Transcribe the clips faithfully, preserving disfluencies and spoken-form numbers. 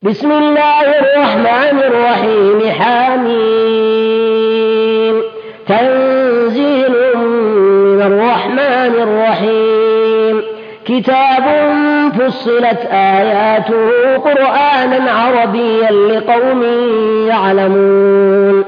بسم الله الرحمن الرحيم حميم تنزيل من الرحمن الرحيم كتاب فصلت آياته قرآنا عربيا لقوم يعلمون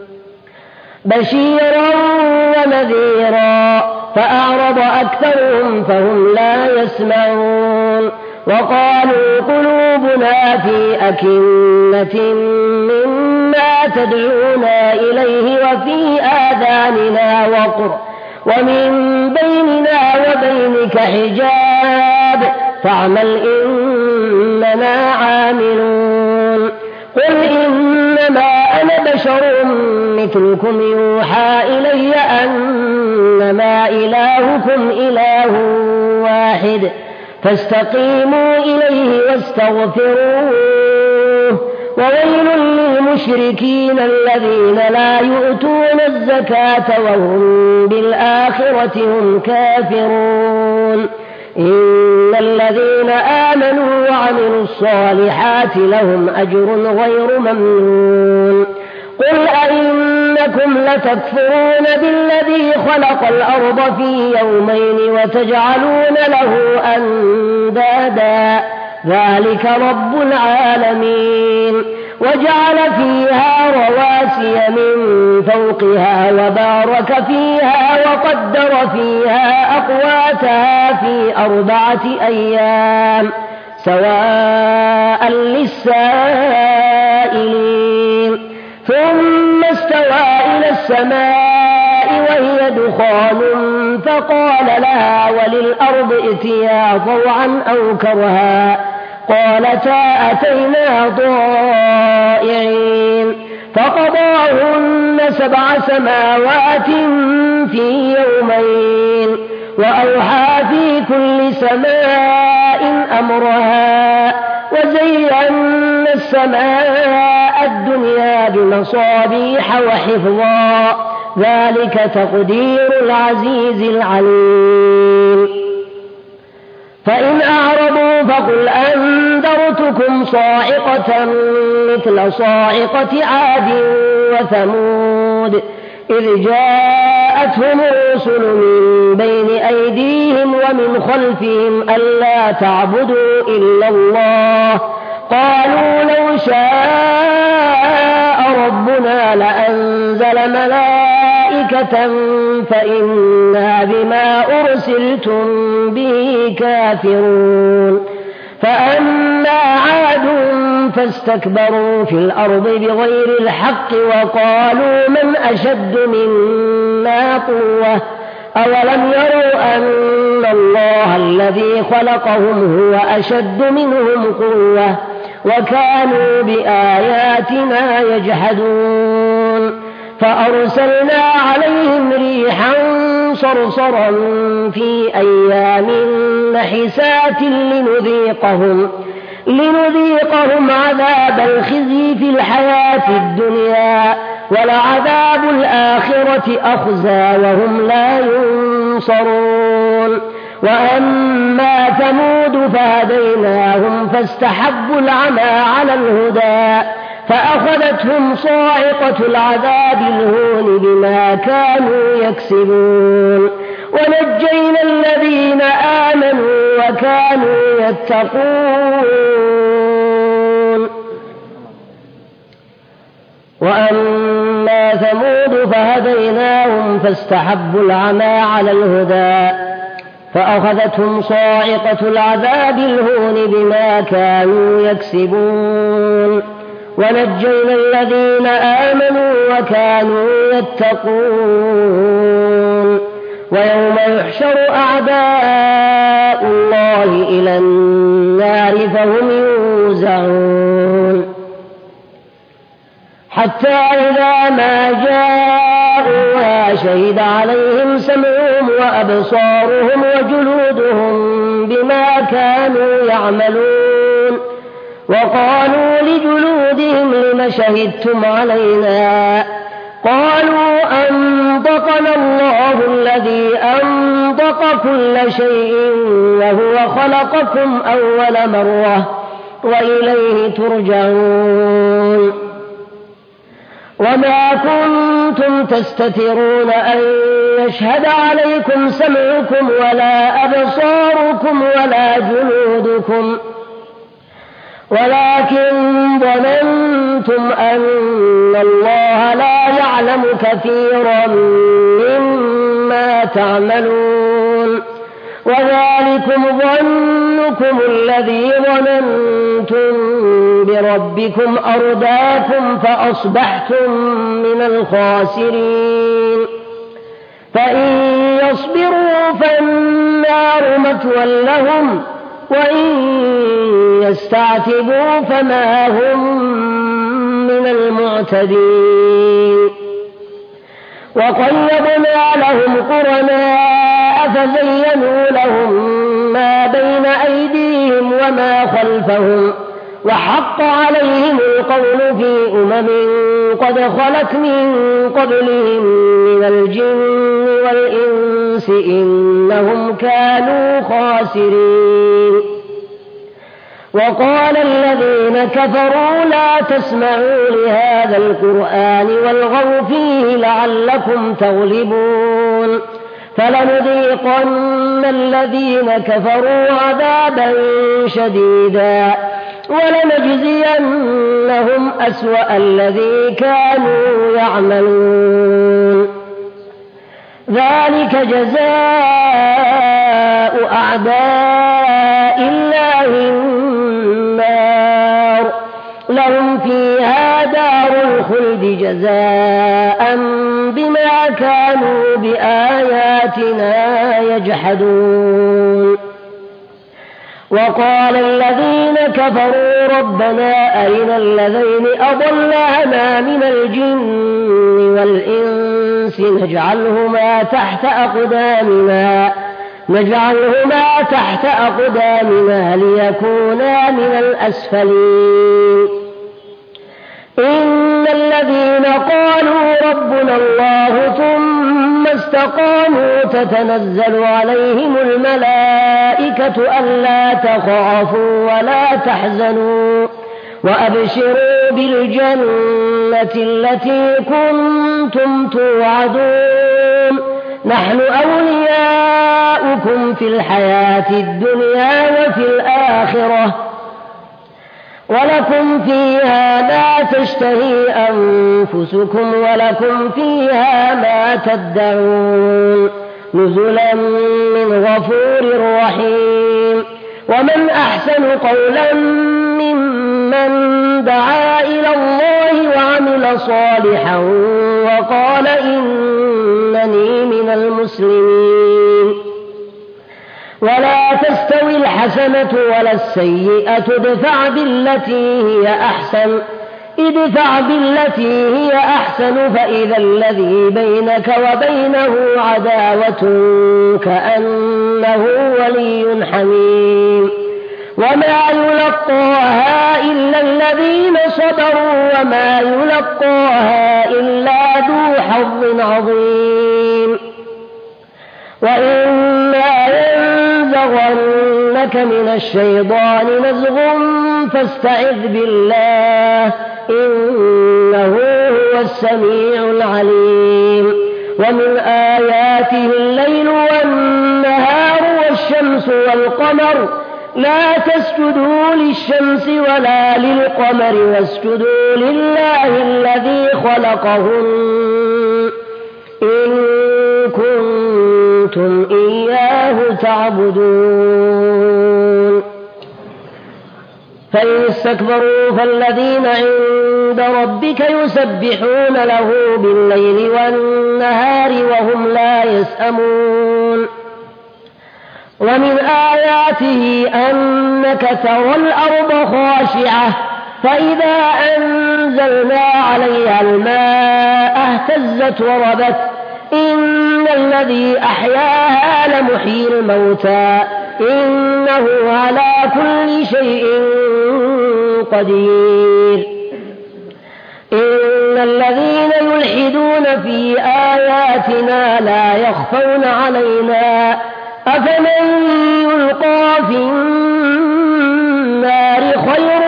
بشيرا ونذيرا فأعرض أكثرهم فهم لا يسمعون وقالوا قلوبنا في أكنة مما تدعونا إليه وفي آذاننا وقر ومن بيننا وبينك حجاب فاعمل إننا عاملون قل إنما أنا بشر مثلكم يوحى إلي أنما إلهكم إله واحد فاستقيموا إليه واستغفروه وويل للمشركين الذين لا يؤتون الزكاة وهم بالآخرة هم كافرون إن الذين آمنوا وعملوا الصالحات لهم أجر غير ممنون قل أئنكم لتكفرون بالذي خلق الأرض في يومين وتجعلون له أندادا ذلك رب العالمين وجعل فيها رواسي من فوقها وبارك فيها وقدر فيها أقواتها في أربعة أيام سواء للسائلين ثم استوى إلى السماء وهي دخان فقال لها وللأرض ائتيا طوعا أو كرها قالتا أتينا طائعين فقضاهن سبع سماوات في يومين وأوحى في كل سماء أمرها وزينا السماء الدنيا بمصابيح وحفظا ذلك تقدير العزيز العليم فإن أعرضوا فقل أنذرتكم صاعقة مثل صاعقة عاد وثمود إذ جاءتهم الرسل من بين أيديهم ومن خلفهم ألا تعبدوا إلا الله قالوا لو شاء ربنا لأنزل ملائكة فإنا بما أرسلتم به كافرون فأما عاد فاستكبروا في الأرض بغير الحق وقالوا من أشد منا قوة أولم يروا أن الله الذي خلقهم هو أشد منهم قوة وكانوا بآياتنا يجحدون فأرسلنا عليهم ريحا صرصرا في أيام نحسات لنذيقهم لنذيقهم عذاب الخزي في الحياة الدنيا ولعذاب الآخرة أخزى وهم لا ينصرون وأما ثمود فهديناهم فاستحبوا العمى على الهدى فأخذتهم صاعقة العذاب الهون بما كانوا يكسبون ونجينا الذين آمنوا وكانوا يتقون وأما ثمود فهديناهم فاستحبوا العمى على الهدى فأخذتهم صاعقة العذاب الهون بما كانوا يكسبون ونجينا الذين آمنوا وكانوا يتقون ويوم يحشر أعداء الله إلى النار فهم يوزعون حتى إذا ما جاءوها شهد عليهم سمعهم وأبصارهم وجلودهم بما كانوا يعملون وقالوا لجلودهم لم شهدتم علينا قالوا أنطقنا الله الذي أنطق كل شيء وهو خلقكم أول مرة وإليه ترجعون. وما كنتم تستترون أن يشهد عليكم سمعكم ولا أبصاركم ولا جلودكم ولكن ظننتم أن الله لا يعلم كثيرا مما تعملون وذلكم ظنكم الذي ظننتم بربكم أرداكم فأصبحتم من الخاسرين. فإن يصبروا فالنار مثوى لهم وإن يستعتبوا فما هم من المعتدين. وقيضنا لهم قرناء فزينوا لهم ما بين أيديهم وما خلفهم وحق عليهم القول في أمم قد خلت من قبلهم من الجن والإنس إنهم كانوا خاسرين. وقال الذين كفروا لا تسمعوا لهذا القرآن والغوا فيه لعلكم تغلبون فلنذيقن الذين كفروا عذابا شديدا ولنجزينهم أسوأ الذي كانوا يعملون. ذلك جزاء أعداء الله النار لهم فيها دار الخلد جزاء بما كانوا بآياتنا يجحدون. وقال الذين كفروا ربنا أرنا الذين أضلانا من الجن والإنس نجعلهما تحت أقدامنا نجعلهما تحت أقدامنا ليكونا من الأسفلين. إن الذين قالوا ربنا الله ثم استقاموا تتنزل عليهم الملائكة ألا تخافوا ولا تحزنوا وأبشروا بالجنة التي كنتم توعدون نحن أولياؤكم في الحياة الدنيا وفي الآخرة ولكم فيها ما تشتهي أنفسكم ولكم فيها ما تدعون نزلا من غفور رحيم. ومن أحسن قولا ممن دعا إلى الله وعمل صالحا وقال إنني من المسلمين. ولا تستوي الحسنة ولا السيئة ادفع بالتي هي أحسن ادفع بالتي هي أحسن فإذا الذي بينك وبينه عداوة كأنه ولي حميم. وما يلقاها إلا الذين صبروا وما يلقاها إلا ذو حظ عظيم. وإما ينزغنك من الشيطان نزغ فاستعذ بالله إنه هو السميع العليم. ومن آياته الليل والنهار والشمس والقمر لا تسجدوا للشمس ولا للقمر واسجدوا لله الذي خلقهن إن كنتم إياه تعبدون. فإن استكبروا فالذين عند ربك يسبحون له بالليل والنهار وهم لا يسأمون. ومن آياته أنك ترى الأرض خاشعة فإذا أنزلنا عليها الماء اهتزت وربت إن الذي أحياها لمحيي الموتى إنه على كل شيء قدير. إن الذين يلحدون في آياتنا لا يخفون علينا أفمن يلقى في النار خير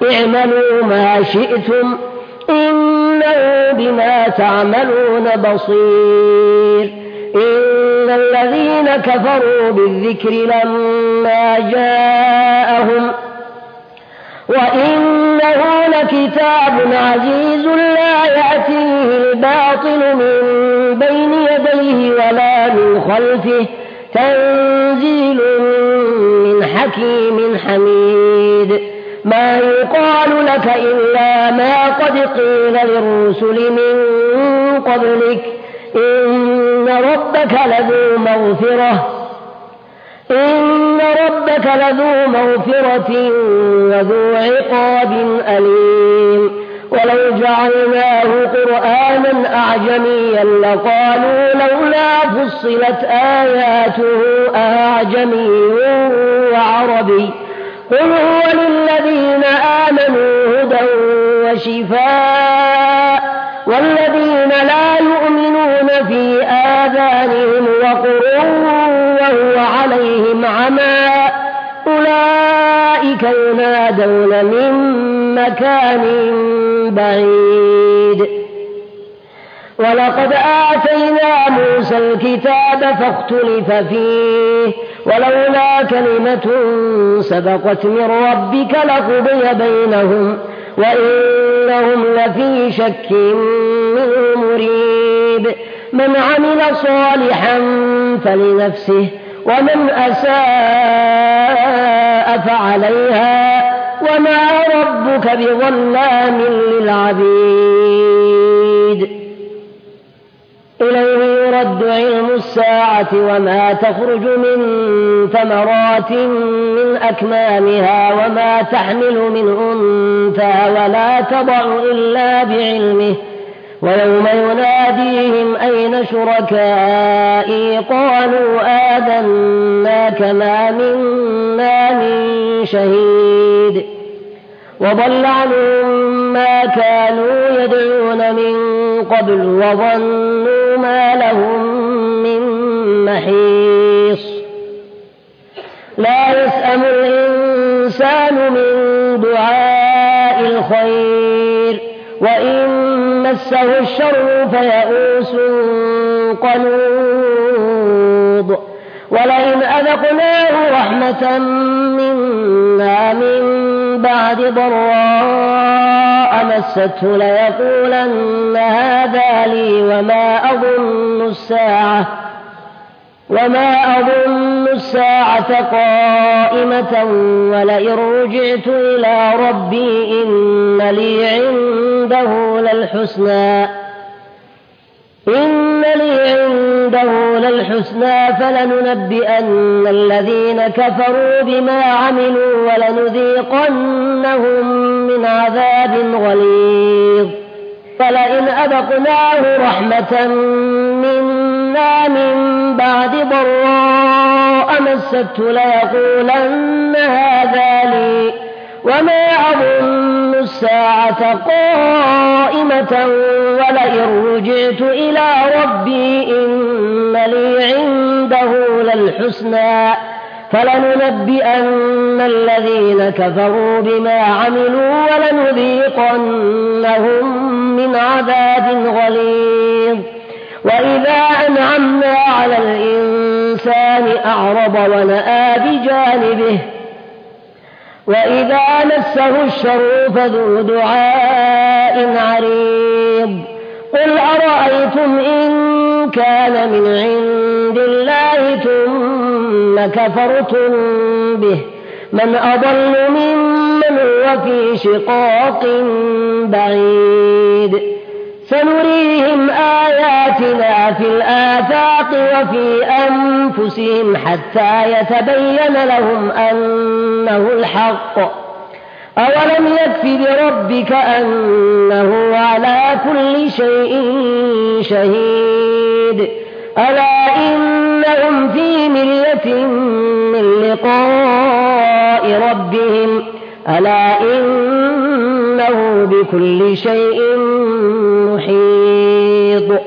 اعملوا ما شئتم إنه بما تعملون بصير. إن الذين كفروا بالذكر لما جاءهم وإنه لكتاب عزيز لا يأتيه الباطل من بين يديه ولا من خلفه تنزيل من حكيم حميد. ما يقال لك إلا ما قد قيل للرسل من قبلك إن ربك لذو مغفرة إن ربك لذو مغفرة وذو عقاب أليم. ولو جعلناه قرآنا أعجميا لقالوا لولا فصلت آياته أعجمي وعربي قل هو للذين آمنوا هدى وشفاء والذين لا يؤمنون في آذانهم وقر وهو عليهم عمى أولئك ينادون من مكان بعيد. ولقد آتينا موسى الكتاب فاختلف فيه ولولا كلمة سبقت من ربك لقضي بينهم وإنهم لفي شك منه مريب. من عمل صالحا فلنفسه ومن أساء فعليها وما ربك بظلام للعبيد. إليه يرد علم الساعة وما تخرج من ثمرات من أكمامها وما تحمل من أنثى ولا تضع إلا بعلمه ويوم يناديهم أين شركائي قالوا آذناك ما منا من شهيد. وضل عنهم ما كانوا يدعون من قبل وظنوا ما لهم من محيص. لا يسأم الإنسان من دعاء الخير وإن مسه الشر فيئوس قنوط. ولئن أذقناه رحمة منا من بعد ضراء مسته ليقولن هذا لي وما أظن الساعة وما أظن الساعة قائمة ولئن رجعت إلى ربي إن لي عنده للحسنى إن لي عنده للحسنى فلننبئن الذين كفروا بما عملوا ولنذيقنهم من عذاب غليظ. فلئن أذقناه رحمة منا من بعد ضراء مسته ليقولن هذا لي وما أظن الساعة قائمة ولئن رجعت إلى ربي إن لي عنده للحسنى فلننبئن الذين كفروا بما عملوا ولنذيقنهم من عذاب غليظ. وإذا أنعمنا على الإنسان أعرض ونأى بجانبه وإذا مسه الشر فذو دعاء عريض. قل أرأيتم إن كان من عند الله ثم كفرتم به من أضل ممن هو في شقاق بعيد. سنريهم آياتنا في الآفاق وفي أنفسهم حتى يتبين لهم أنه الحق. أولم يكف بربك أنه على كل شيء شهيد. ألا إنهم في مرية من لقاء ربهم ألا إنه بكل شيء محيط.